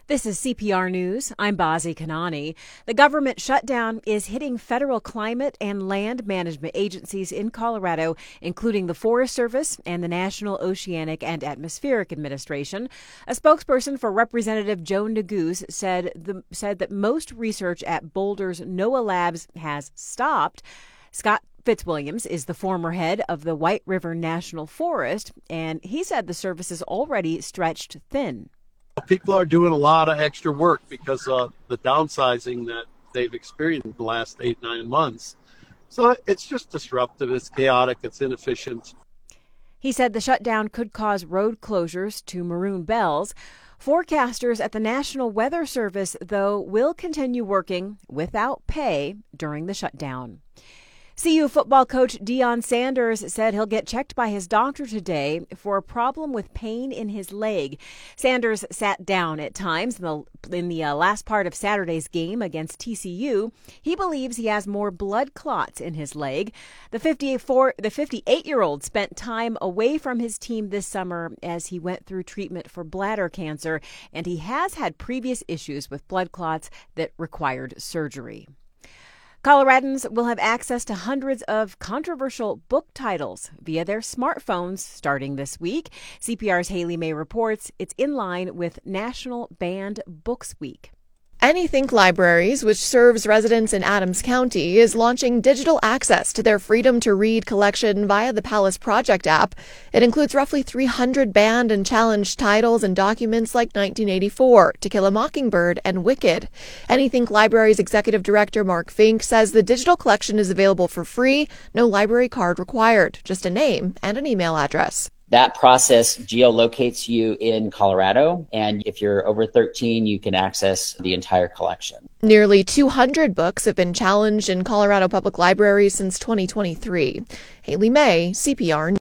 This is CPR News. I'm Bazi Kanani. The government shutdown is hitting federal climate and land management agencies in Colorado, including the Forest Service and the National Oceanic and Atmospheric Administration. A spokesperson for Representative Joe Neguse said that most research at Boulder's NOAA Labs has stopped. Scott Fitzwilliams is the former head of the White River National Forest, and he said the service is already stretched thin. People are doing a lot of extra work because of the downsizing that they've experienced in the last 8-9 months. So it's just disruptive, it's chaotic, it's inefficient. He said the shutdown could cause road closures to Maroon Bells. Forecasters at the National Weather Service, though, will continue working without pay during the shutdown. CU football coach Deion Sanders said he'll get checked by his doctor today for a problem with pain in his leg. Sanders sat down at times in the last part of Saturday's game against TCU. He believes he has more blood clots in his leg. The 58-year-old spent time away from his team this summer as he went through treatment for bladder cancer, and he has had previous issues with blood clots that required surgery. Coloradans will have access to hundreds of controversial book titles via their smartphones starting this week. CPR's Haley May reports it's in line with National Banned Books Week. Anythink Libraries, which serves residents in Adams County, is launching digital access to their Freedom to Read collection via the Palace Project app. It includes roughly 300 banned and challenged titles and documents like 1984, To Kill a Mockingbird, and Wicked. Anythink Libraries Executive Director Mark Fink says the digital collection is available for free, no library card required, just a name and an email address. That process geolocates you in Colorado, and if you're over 13, you can access the entire collection. Nearly 200 books have been challenged in Colorado public libraries since 2023. Haley May, CPR.